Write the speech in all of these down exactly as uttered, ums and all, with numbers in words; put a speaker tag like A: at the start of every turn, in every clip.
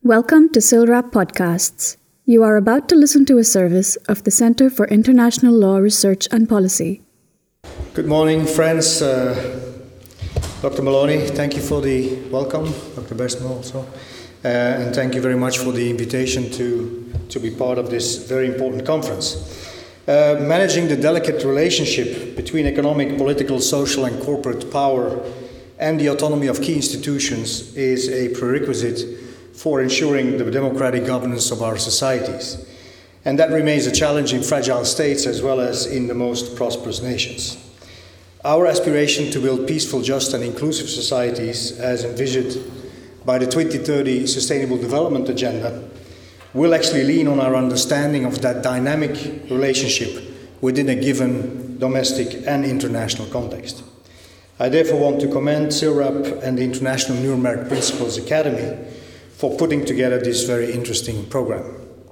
A: Welcome to SILRAP Podcasts. You are about to listen to a service of the Center for International Law Research and Policy.
B: Good morning, friends. Uh, Doctor Maloney, thank you for the welcome. Doctor Besmo also. Uh, and thank you very much for the invitation to, to be part of this very important conference. Uh, managing the delicate relationship between economic, political, social and corporate power and the autonomy of key institutions is a prerequisite for ensuring the democratic governance of our societies. And that remains a challenge in fragile states as well as in the most prosperous nations. Our aspiration to build peaceful, just and inclusive societies as envisioned by the twenty thirty Sustainable Development Agenda will actually lean on our understanding of that dynamic relationship within a given domestic and international context. I therefore want to commend SILRAP and the International Nuremberg Principles Academy for putting together this very interesting program.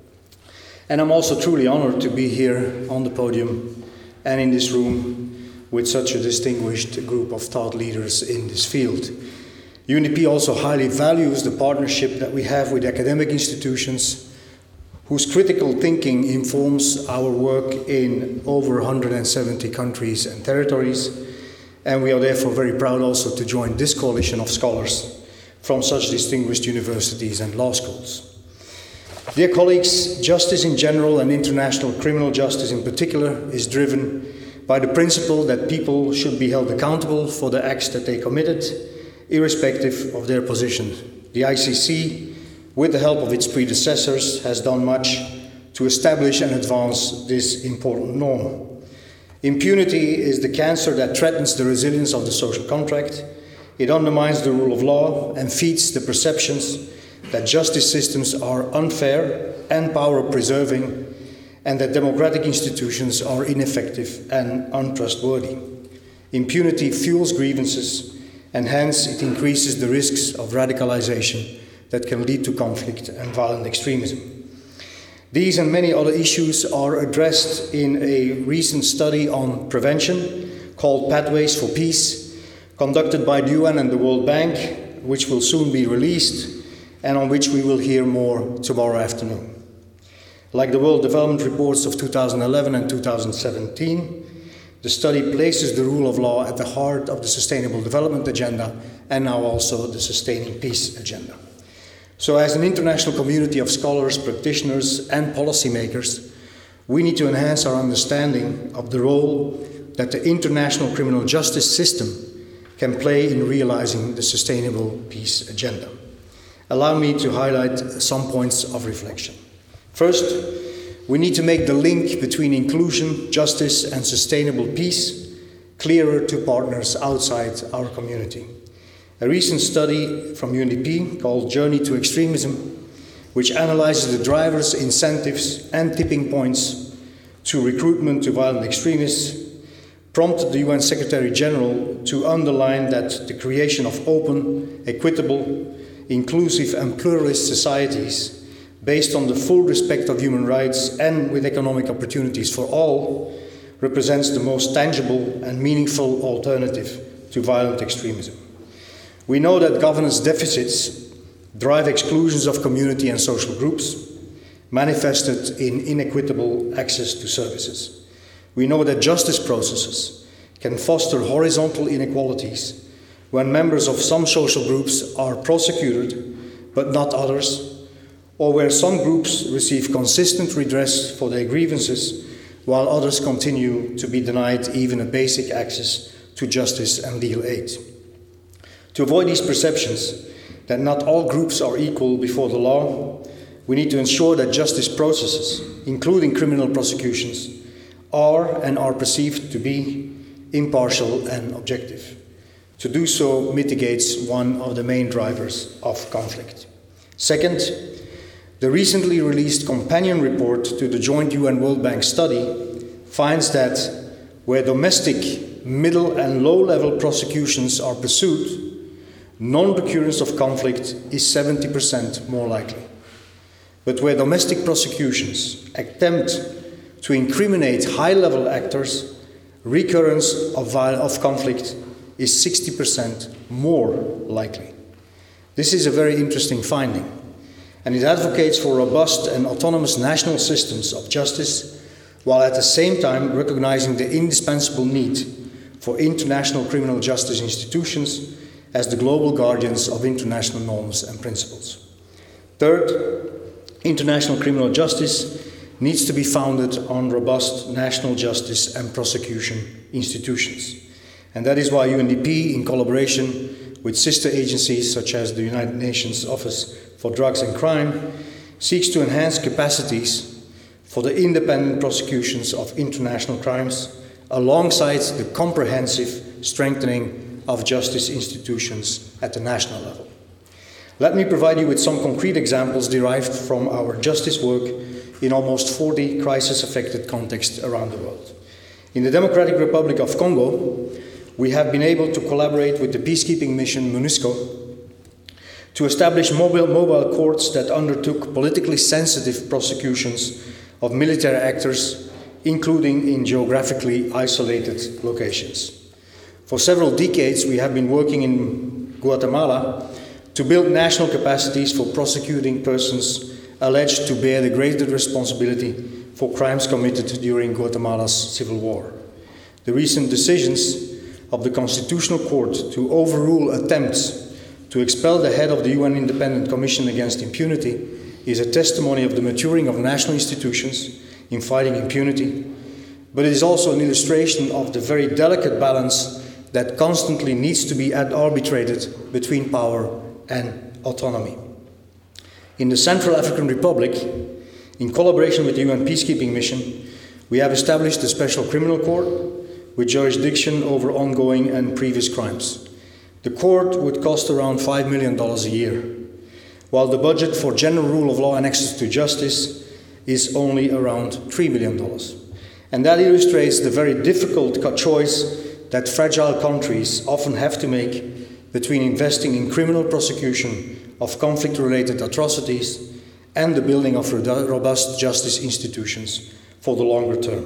B: And I'm also truly honored to be here on the podium and in this room with such a distinguished group of thought leaders in this field. U N D P also highly values the partnership that we have with academic institutions whose critical thinking informs our work in over one hundred seventy countries and territories, and we are therefore very proud also to join this coalition of scholars from such distinguished universities and law schools. Dear colleagues, justice in general and international criminal justice in particular is driven by the principle that people should be held accountable for the acts that they committed, irrespective of their position. The I C C, with the help of its predecessors, has done much to establish and advance this important norm. Impunity is the cancer that threatens the resilience of the social contract. It undermines the rule of law and feeds the perceptions that justice systems are unfair and power-preserving, and that democratic institutions are ineffective and untrustworthy. Impunity fuels grievances, and hence it increases the risks of radicalization that can lead to conflict and violent extremism. These and many other issues are addressed in a recent study on prevention called Pathways for Peace, conducted by the U N and the World Bank, which will soon be released and on which we will hear more tomorrow afternoon. Like the World Development Reports of two thousand eleven and two thousand seventeen, the study places the rule of law at the heart of the Sustainable Development Agenda and now also the Sustaining Peace Agenda. So as an international community of scholars, practitioners and policymakers, we need to enhance our understanding of the role that the international criminal justice system can play in realizing the Sustainable Peace Agenda. Allow me to highlight some points of reflection. First, we need to make the link between inclusion, justice, and sustainable peace clearer to partners outside our community. A recent study from U N D P called Journey to Extremism, which analyzes the drivers, incentives, and tipping points to recruitment to violent extremists, prompted the U N Secretary General to underline that the creation of open, equitable, inclusive and pluralist societies based on the full respect of human rights and with economic opportunities for all represents the most tangible and meaningful alternative to violent extremism. We know that governance deficits drive exclusions of community and social groups, manifested in inequitable access to services. We know that justice processes can foster horizontal inequalities when members of some social groups are prosecuted but not others, or where some groups receive consistent redress for their grievances while others continue to be denied even a basic access to justice and legal aid. To avoid these perceptions that not all groups are equal before the law, we need to ensure that justice processes, including criminal prosecutions, are and are perceived to be impartial and objective. To do so mitigates one of the main drivers of conflict. Second, the recently released companion report to the joint U N World Bank study finds that where domestic, middle and low-level prosecutions are pursued, non-recurrence of conflict is seventy percent more likely. But where domestic prosecutions attempt to incriminate high-level actors, recurrence of, of conflict is sixty percent more likely. This is a very interesting finding, and it advocates for robust and autonomous national systems of justice, while at the same time recognizing the indispensable need for international criminal justice institutions as the global guardians of international norms and principles. Third, international criminal justice needs to be founded on robust national justice and prosecution institutions. And that is why U N D P, in collaboration with sister agencies such as the United Nations Office for Drugs and Crime, seeks to enhance capacities for the independent prosecutions of international crimes, alongside the comprehensive strengthening of justice institutions at the national level. Let me provide you with some concrete examples derived from our justice work in almost forty crisis-affected contexts around the world. In the Democratic Republic of Congo, we have been able to collaborate with the peacekeeping mission MONUSCO to establish mobile, mobile courts that undertook politically sensitive prosecutions of military actors, including in geographically isolated locations. For several decades, we have been working in Guatemala to build national capacities for prosecuting persons alleged to bear the greater responsibility for crimes committed during Guatemala's civil war. The recent decisions of the Constitutional Court to overrule attempts to expel the head of the U N Independent Commission Against Impunity is a testimony of the maturing of national institutions in fighting impunity, but it is also an illustration of the very delicate balance that constantly needs to be arbitrated between power and autonomy. In the Central African Republic, in collaboration with the U N Peacekeeping Mission, we have established a special criminal court with jurisdiction over ongoing and previous crimes. The court would cost around five million dollars a year, while the budget for general rule of law and access to justice is only around three million dollars. And that illustrates the very difficult choice that fragile countries often have to make between investing in criminal prosecution of conflict-related atrocities and the building of robust justice institutions for the longer term.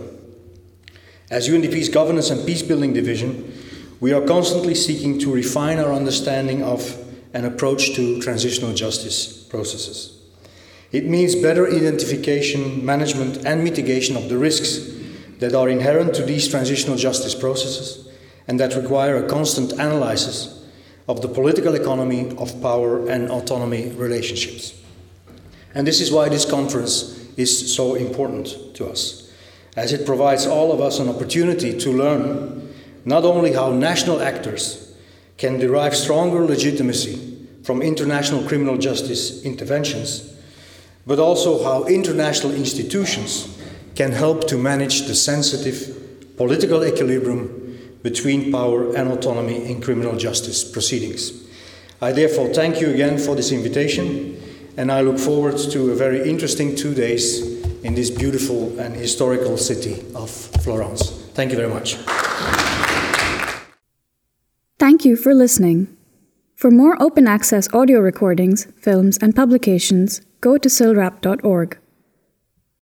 B: As U N D P's Governance and Peacebuilding Division, we are constantly seeking to refine our understanding of and approach to transitional justice processes. It means better identification, management, and mitigation of the risks that are inherent to these transitional justice processes and that require a constant analysis of the political economy of power and autonomy relationships. And this is why this conference is so important to us, as it provides all of us an opportunity to learn not only how national actors can derive stronger legitimacy from international criminal justice interventions, but also how international institutions can help to manage the sensitive political equilibrium between power and autonomy in criminal justice proceedings. I therefore thank you again for this invitation, and I look forward to a very interesting two days in this beautiful and historical city of Florence. Thank you very much.
A: Thank you for listening. For more open access audio recordings, films, and publications, go to silrap dot org.